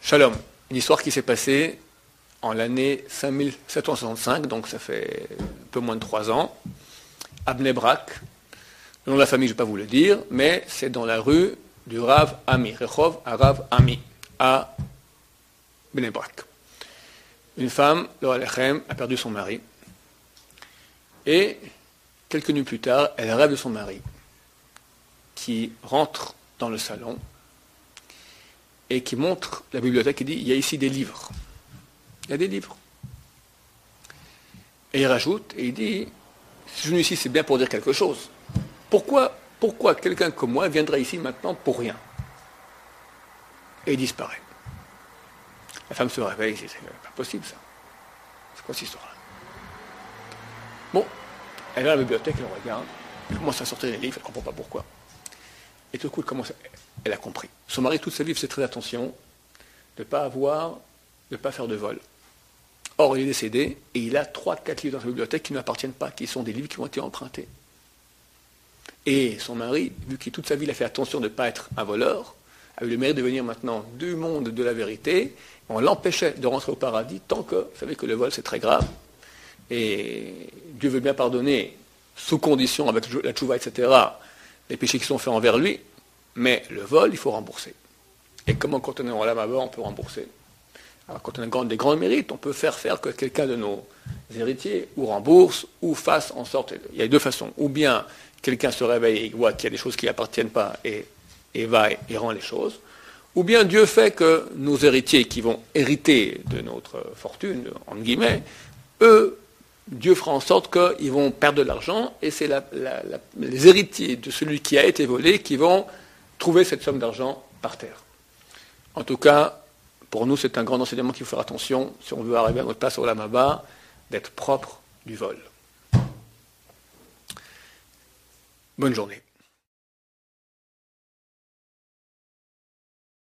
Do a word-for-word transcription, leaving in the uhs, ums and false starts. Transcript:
Shalom, une histoire qui s'est passée en l'année cinq mille sept cent soixante-cinq, donc ça fait un peu moins de trois ans, à Bnei Brak. Le nom de la famille, je ne vais pas vous le dire, mais c'est dans la rue du Rav Ami, Rehov Arav Ami, à Bnei Brak. Une femme, le Alechem, a perdu son mari, et quelques nuits plus tard, elle rêve de son mari, qui rentre dans le salon, et qui montre la bibliothèque et dit, il y a ici des livres. Il y a des livres. Et il rajoute, et il dit, si je suis venu ici, c'est bien pour dire quelque chose. Pourquoi, pourquoi quelqu'un comme moi viendrait ici maintenant pour rien? Et il disparaît. La femme se réveille, c'est pas possible ça. C'est quoi cette histoire-là? Bon, elle va à la bibliothèque, elle regarde, elle commence à sortir les livres, elle ne comprend pas pourquoi. Et tout d'un coup, elle, commence à... elle a compris. Son mari, toute sa vie, faisait très attention de ne pas avoir, de ne pas faire de vol. Or, il est décédé, et il a trois, quatre livres dans sa bibliothèque qui ne lui appartiennent pas, qui sont des livres qui ont été empruntés. Et son mari, vu qu'il toute sa vie il a fait attention de ne pas être un voleur, a eu le mérite de venir maintenant du monde de la vérité. On l'empêchait de rentrer au paradis tant que, vous savez que le vol c'est très grave. Et Dieu veut bien pardonner, sous condition, avec la tchouva, et cetera, les péchés qui sont faits envers lui, mais le vol, il faut rembourser. Et comment, quand on est en Olam Haba, on peut rembourser? Alors, quand on a des grands mérites, on peut faire faire que quelqu'un de nos héritiers ou rembourse, ou fasse en sorte... Il y a deux façons. Ou bien quelqu'un se réveille et voit qu'il y a des choses qui n'appartiennent pas et, et va et, et rend les choses. Ou bien Dieu fait que nos héritiers qui vont hériter de notre fortune, entre guillemets, eux, Dieu fera en sorte qu'ils vont perdre de l'argent, et c'est la, la, la, les héritiers de celui qui a été volé qui vont trouver cette somme d'argent par terre. En tout cas, pour nous, c'est un grand enseignement qu'il faut faire attention, si on veut arriver à notre place au Olam Haba, d'être propre du vol. Bonne journée.